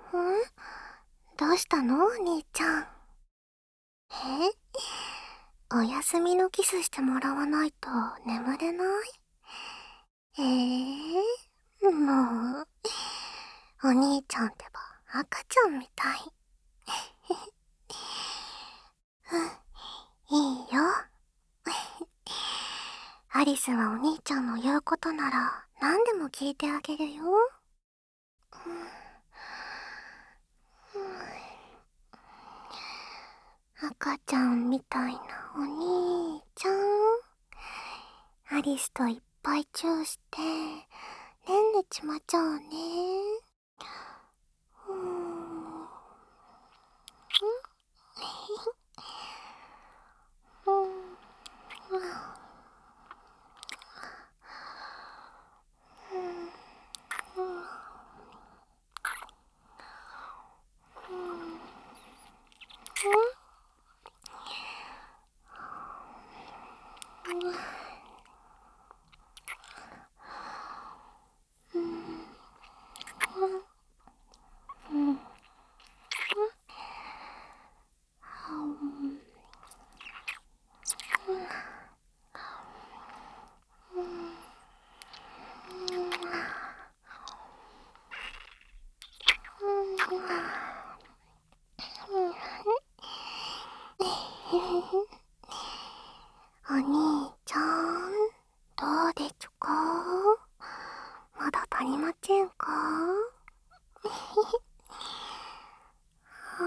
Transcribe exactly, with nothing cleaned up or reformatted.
どうしたのお兄ちゃん。えお休みのキスしてもらわないと眠れない？えー、もう、お兄ちゃんってば赤ちゃんみたい。うん、いいよ。アリスはお兄ちゃんの言うことなら何でも聞いてあげるよ。赤ちゃんみたいなお兄ちゃん。アリスといっぱいチューして、ねんねちまちゃうね。うーん。うん。お兄ちゃん、どうでちゅか？まだ足りませんか？うん。